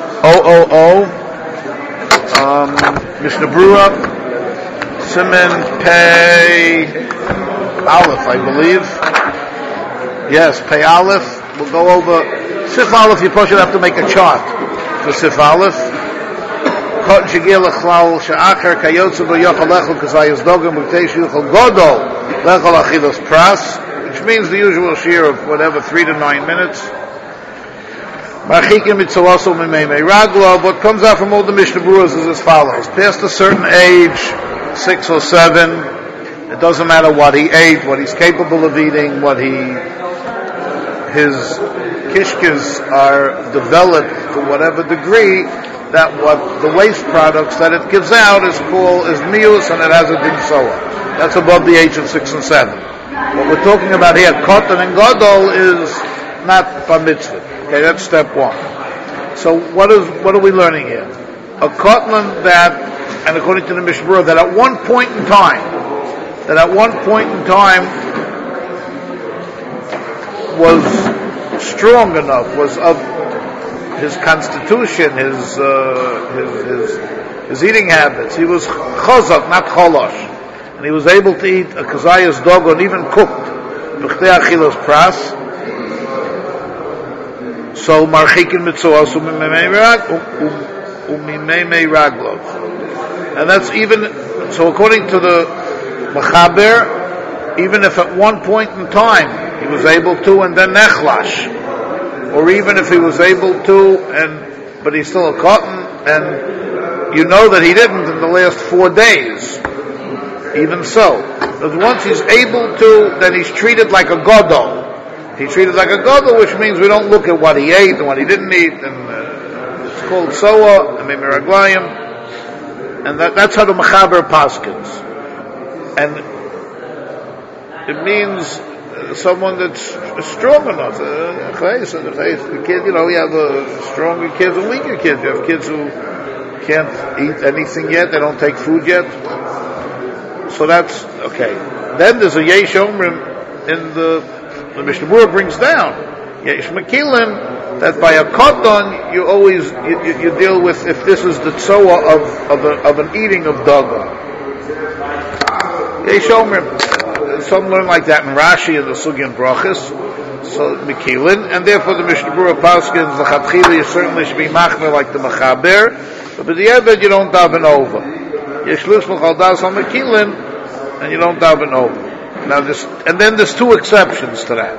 Mishnah Brura, Siman Pei Aleph, I believe. Yes, Pei Aleph. We'll go over Sif Aleph. You probably should have to make a chart for Sif Aleph. Kot Shigil Echlal Sha'achar Kayotze Bo Yochel Lechel Kazayas Dogam B'Ktei Shilchel Godol Lechel Achilos Pras, which means the usual shear of whatever 3 to 9 minutes. Marchikim Mitzawaso Mimei Raglo. What comes out from all the Mishnah Brews is as follows: past a certain age, 6 or 7, it doesn't matter what he ate, what he's capable of eating, his kishkes are developed to whatever degree that what the waste products that it gives out is mius, and it has a din soa. That's above the age of 6 and 7. What we're talking about here, Kotan and Godol, is not bar mitzvah. Okay, that's step 1. So what are we learning here? A Kotan that, and according to the Mishnah Berurah, that at one point in time was strong enough, was of his constitution, his eating habits. He was chazak, not cholosh, and he was able to eat a kazayas dog, and even cooked b'chtei achilos pras. So marchikin mitzoas umimei raglov, and that's even so. According to the Mechaber, even if at one point in time he was able to, and then nechlash, or even if he was able to, but he's still a cotton, and you know that he didn't in the last 4 days, even so. But once he's able to, then he's treated like a godol. He's treated like a godol, which means we don't look at what he ate and what he didn't eat, and it's called soa, and memiraglayim, and that's how the Mechaber paskins. And it means someone that's strong enough. The kid, you have stronger kids and weaker kids. You have kids who can't eat anything yet, they don't take food yet. So that's okay. Then there's a Yesh Omrim in the Mishnah Berurah brings down Yesh Mekilim, that by a Koton you always you deal with if this is the tzoa of an eating of daga. Yesh Omrim. Some learn like that in Rashi and the Sugyan Brachas, so Mekilin, and therefore the Mishnah Berurah Paskins, the Chatchili certainly should be machmer like the Mechaber, but the Eved you don't daven over. Yeshlush Mechaldas on Mekilin, and you don't daven over. Now and then there's 2 exceptions to that.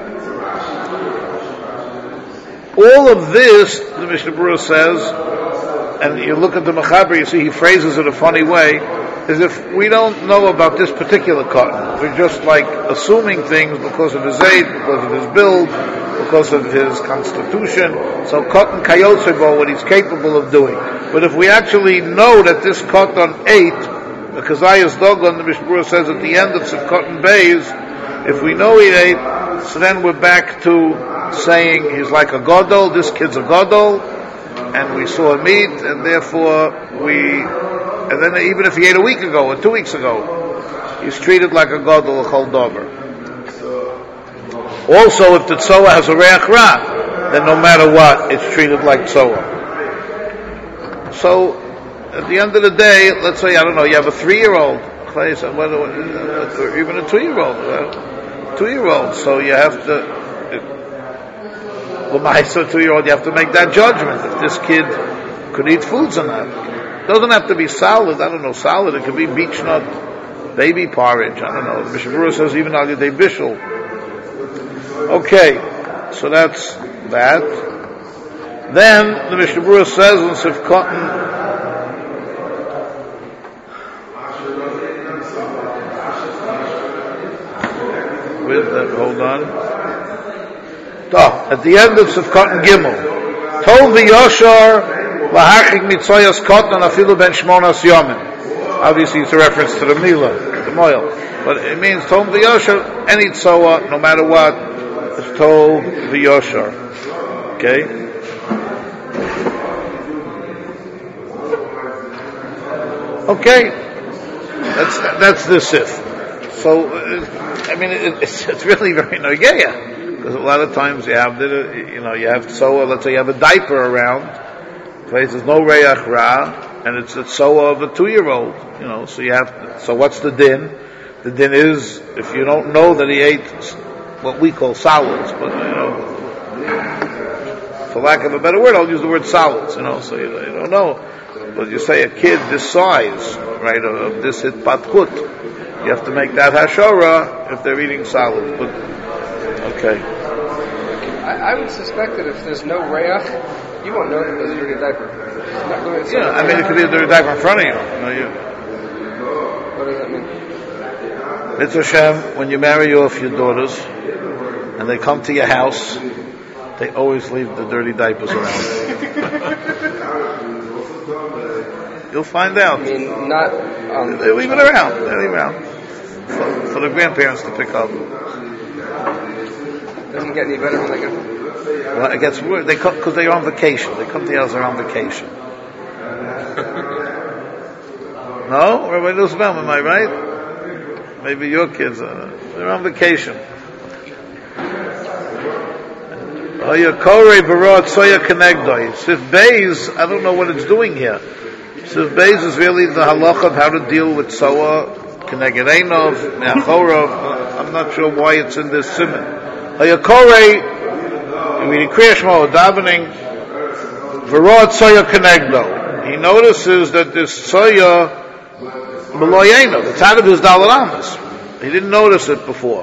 All of this, the Mishnah Berurah says, and you look at the Mechaber, you see he phrases it a funny way, is if we don't know about this particular cotton, we're just like assuming things because of his age, because of his build, because of his constitution. So cotton kayotzebo, what he's capable of doing. But if we actually know that this cotton ate, the Kazayas Dogon, the Mishnah Berurah says at the end of some cotton bays, if we know he ate, so then we're back to saying he's like a godol, this kid's a godol, and we saw him eat, and therefore and then even if he ate a week ago or 2 weeks ago, he's treated like a godol, a chol dover. Also, if the tzoa has a reach ra, then no matter what, it's treated like tzoa. So, at the end of the day, let's say, I don't know, you have a 3-year-old, or even a 2-year-old, 2-year-old, so you have to, well, my 2-year-old, you have to make that judgment, if this kid could eat foods or not. It doesn't have to be salad. I don't know, salad. It could be beech nut, baby porridge. I don't know. The Mishnah Berurah says even al yedei bishul. Okay, so that's that. Then the Mishnah Berurah says in Sif Cotton, hold on. At the end of Sif Cotton Gimel, Tov v'yoshar. Obviously, it's a reference to the Mila, the Moil. But it means Tov v'yoshar, any tzoa, no matter what, is Tov v'yoshar. Okay? Okay. That's the Sif. So, it's really very nogeya. Because a lot of times you have tzoa, let's say you have a diaper around, place there's no reach ra, and it's soa of a 2-year-old, so you have to, so what's the din? The din is, if you don't know that he ate what we call solids, but, for lack of a better word, I'll use the word solids, so you don't know. But you say a kid this size, right, of this hitpatkut, you have to make that hashora if they're eating solids, but, okay. I would suspect that if there's no reach, you won't know that there's a dirty diaper. Yeah, it could be a dirty diaper in front of you. What does that mean? Mitzvah Hashem, when you marry off your daughters, and they come to your house, they always leave the dirty diapers around. You'll find out. I mean, not... they leave it around. They leave it around. For the grandparents to pick up. Doesn't get any better when they get... Well, it gets worse. They come because they're on vacation. They come to the house, they're on vacation. No? Rabbi Nussbaum, am I right? Maybe your kids they're on vacation. Sif Beis, I don't know what it's doing here. Sif Beis is really the halacha of how to deal with Soa, Keneged Einov, Me'achorov. I'm not sure why it's in this simon. Hayakorei, reading Kriya Shema, davening, V'rod Soya Kenegdo. He notices that this Soya Meloy Einov, it's out of his Dalaramas. He didn't notice it before.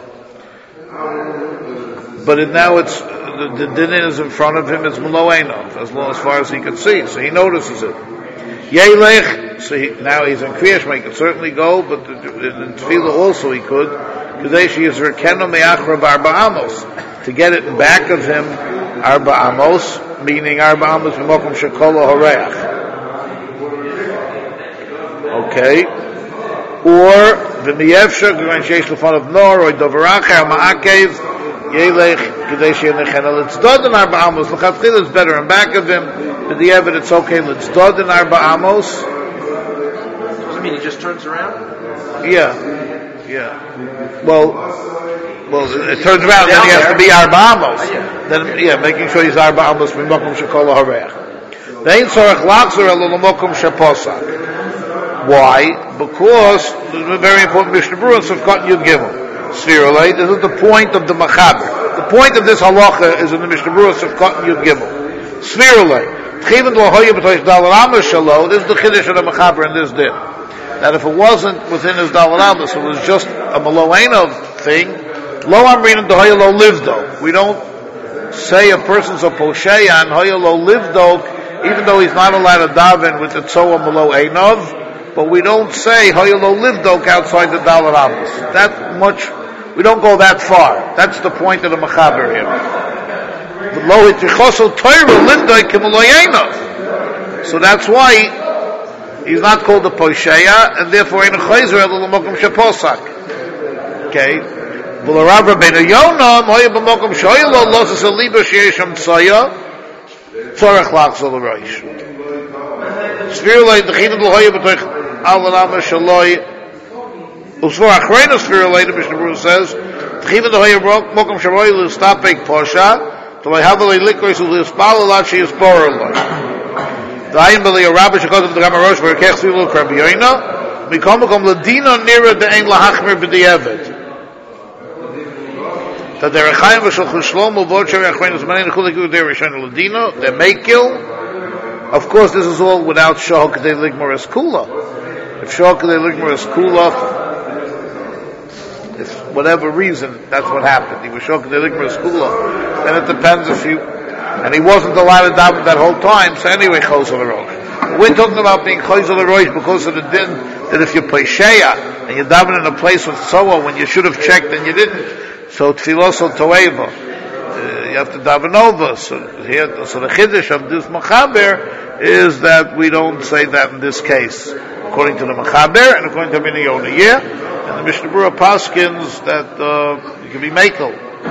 But now it's, the din is in front of him, it's Melo Einov, as far as he can see, so he notices it. Yeilech, so now he's in Kriya Shema, he can certainly go, but in Tefillah also he could, Kadeshi is Rekeno Me'achra B'Arba Amos, to get it in back of him, Arba Amos, meaning Arba Amos B'Mokum Shekolo Horeach. Okay. Or, V'miyevsha, G'van Sheish L'fon of Nor, or Dovaracha, Ma'akev, Yelech, Kadeshi Nechena, let's dod in Arba Amos, L'chatchil is better in back of him, but the evidence, okay, let's dod in Arba Amos. Does it mean he just turns around? Yeah. Well, it turns around, then he has to be Arba Amos. Then, making sure he's Arba Amos, B'Mokum Shekolo Horeach. Ve'in Tzorech Lachzor Elo L'Mokum Sheposak. Why? Because there's a very important Mishnah Berurah in Sivkot Yud Gimel. Sphirolei, this is the point of the Machaber. The point of this halacha is in the Mishnah Berurah Sivkot Yud Gimel. Sphirolei. Tchivin L'Hoya B'Toish Dalaramas Shalo, this is the Chiddush of the Machaber in this din. That if it wasn't within his Dalaramas, it was just a Melo Einov thing, Lo Amrin and Hoya Lo Livdo. We don't say a person's a Posheya and Hoya Lo Livdo, even though he's not allowed to daven with the Tzoa Melo Einov, but we don't say Hoya Lo Livdok outside the Dalaramas. That much, we don't go that far. That's the point of the Machaber here. So that's why he's not called the Posheya, and therefore in a Chayzer L'Mokum Sheposak. Okay? V'Rav Rabbeinu Yonah Hoya B'Mokum Shoya Lo Losas Aliba Sheisham Tzoya Tzorech Lachzor L'Roish. Sphirolei D'Chinad L'Hoya B'Toich Al-Lama Shaloi Usfor Achreinus Sphirolei, the Mishnah Berurah says, D'Chinad L'Hoya Mokum Shaloi L'Stapek Posha T'Loi Havalei Likrois L'Yispal L'Lat Sheyispor L'Loi D'Ayin B'Lei Rabbi Shekot of the Gamarosh V'Rekech Tzvilu Krabbi Yoina Mikom Mokom L'Dina Nira D'Ein L'Hachmir B'Di'evet They're Meikil. Of course, this is all without Shah Kadei Ligmar es Kula. If Shah Kadei Ligmar es Kula, if whatever reason, that's what happened. He was Shah Kadei Ligmar es Kula. Then it depends if you, and he wasn't allowed to daven that whole time, so anyway, Chosel Rosh. We're talking about being Chosel Rosh because of the din that if you play Sheya and you daven in a place with Soa when you should have checked and you didn't, so tfilos toeva, you have to daven over. So the chiddush of this machaber is that we don't say that in this case, according to the machaber and according to Rabbeinu Yonah. And the Mishnah Berurah paskins that you can be mekel.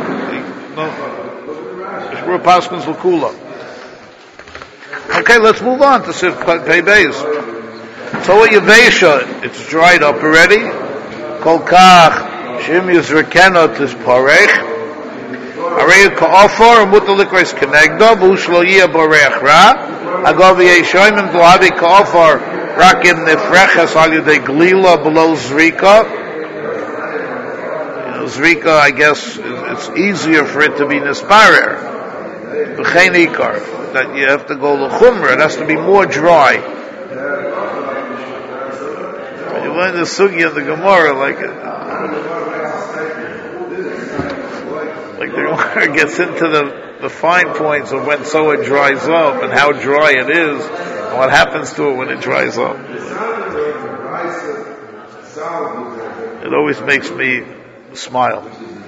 Mishnah Berurah paskins l'kula. Okay, let's move on to Sif Pei Beis. So a yavesha, it's dried up already. Kol kach. Shim Yisrakenot is Parech. Arei Ka'afar, Muta Likreis Kenegda, Vushlo Yia Borech Ra. Agav Yeshoimim Vladi Kofar Rakim Nefreches Al Yudei Glila below Zrika. Zrika, I guess, it's easier for it to be Nisparer. V'chein Ikar. That you have to go L'chumra. It has to be more dry. When you learn the Sugi and the Gemara, like the Gemara gets into the fine points of when soa dries up and how dry it is and what happens to it when it dries up. It always makes me smile.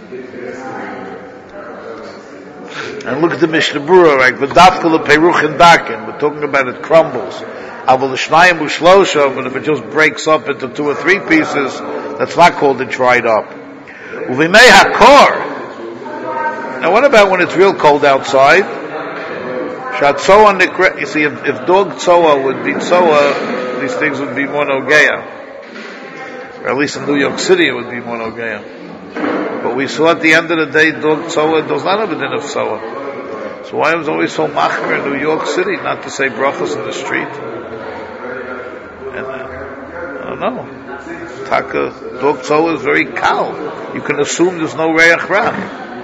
And look at the Mishnah Berurah, like the Dafkala Peruchin Dakin, we're talking about it crumbles. Aval Shnayim Ushlosha, but if it just breaks up into 2 or 3 pieces, that's not called it dried up. Uvimei Hakor. Now what about when it's real cold outside? Shat Tzoa Nikre, you see, if dog Tzoa would be Tzoa, these things would be Monogeya. Or at least in New York City it would be Monogeya. But we saw at the end of the day, dog Tzoa does not have a din of Tzoa. So why was always so machmer in New York City not to say brachas in the street? And I don't know. Taka, dog Tzoa is very kal. You can assume there's no reach rach.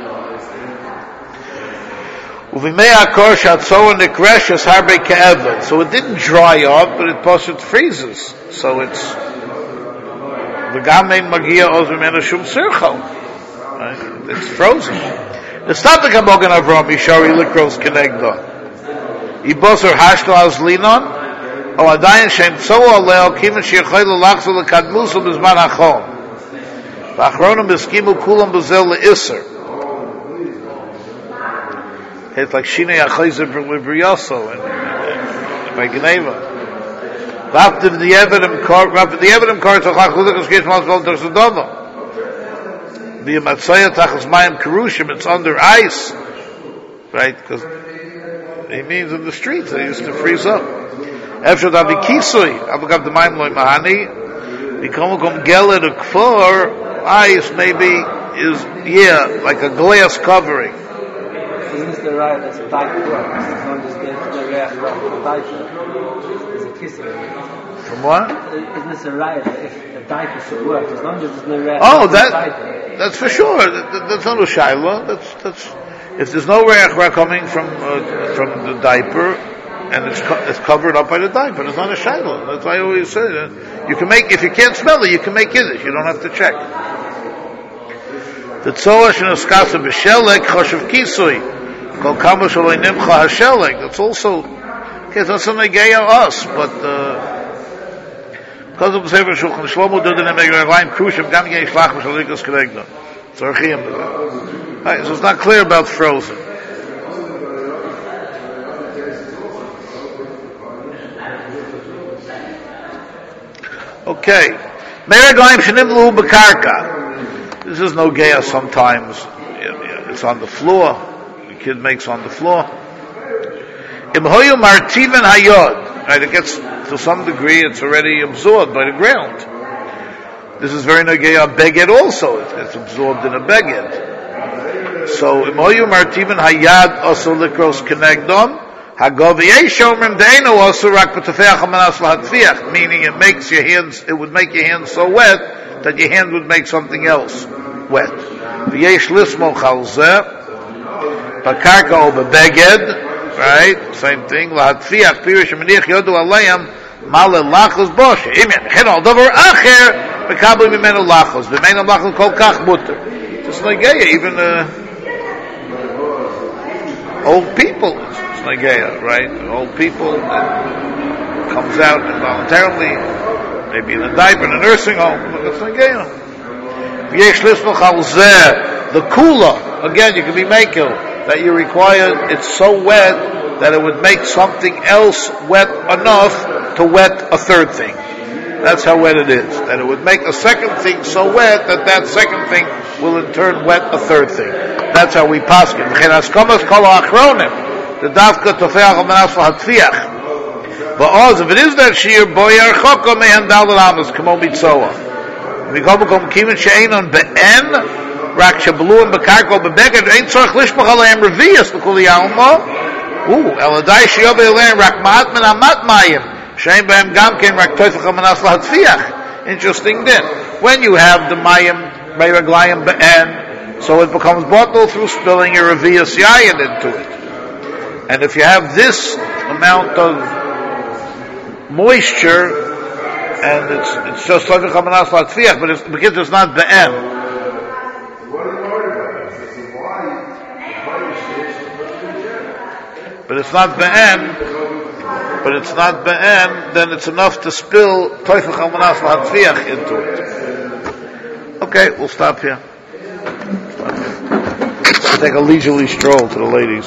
So it didn't dry up, but it freezes. So it's it's frozen. It's not the Kamogan Avram Mishari Likros Kenegda. Ibosar Hashla Azlinon, O Adayan Shem Tzoa Leo Kiman Shirchoy Lachzul Kadmusu Bizman Achon. Vachronim Biskimu Kulam Bazel Isser. It's like Shinei Achayzer Briyoso and by Geneva. After the Evidem Kar Tzachach Gesh Malzol Tersudono. The Matzaya Tachas Mayim Kerushim, it's under ice, right? Because he means in the streets they used to freeze up. After that, the Kisui, Abagav the Mayim Loy Mahani, the Komukum Gelet of Kfor, ice maybe is like a glass covering. Isn't the right as a diaper works? It's not just the diaper. It's a kissing. From what? Isn't this a right if the diaper should work? As long as there's no react. Oh, that's for sure. That's not a shayla. That's if there's no react coming from the diaper and it's covered up by the diaper, it's not a shayla. That's why I always say that you can make, if you can't smell it, you can make it. You don't have to check. The tzoa shenaskasa b'shelek choshev kisui kol kama shaloi nimcha hashelek. That's also okay. That's a negeya us, but because of the Sefer Shulchan Shlomo did the Megayim Krushim Gam Yei Shlach Mishalikas Keregda. Tzarchiyim. Right, so it's not clear about frozen. Okay. Meragayim Shenimlu B'Karka. This is no geya sometimes. It's on the floor. The kid makes on the floor. Imhoyu Martivan Hayod. Right, it gets to some degree, it's already absorbed by the ground. This is very negeya beged also. It's absorbed in a beged. So Imoyu Martivan Hayad also likros kenegdom Hagoviyei Shomrim Deinu also rak b'tefeach hamanas lahatfiach, meaning it would make your hands so wet that your hand would make something else wet. V'yesh lismo chalzeh bakarka o bebeged. Right? Same thing. Lahatfiach pirish menich yodu alayam mal lachos bosh. Imen chen al davar acher bekabel mimenu lachos. V'menu lachos kol kach mutter. Just like even old people. It's nageya, right? Old people comes out involuntarily, maybe in a diaper in a nursing home. It's nageya. V'yesh lismo chalzeh. The kula again, you can be makel. That you require, it's so wet that it would make something else wet enough to wet a third thing. That's how wet it is. That it would make a second thing so wet that second thing will in turn wet a third thing. That's how we paskin. The dafka tofeach amanas v'hatfiach. But if it is that sheer boyar choko mehandal alamas kamo mitzoa. V'kom kimin she'enon be'en. Rak shabluim bekarko bebeged ain't tzarich lishmach alayim revius l'kuli alma Eladai Shiobe Elaine Rakmat Min Amat Mayim. Shein Behem Gamken Rak Toifach Amanas Lahatfiach. Interesting then. When you have the Mayim, Meiraglayim Be'en, so it becomes bottled through spilling your Revi'as Yayin into it. And if you have this amount of moisture, and it's just Toifach Amanas Lahatfiach, but it's because it's not Be'en. But it's not be'en, then it's enough to spill Toifach Almanas Lahatfiach into it. Okay, we'll stop here. Take a leisurely stroll to the ladies.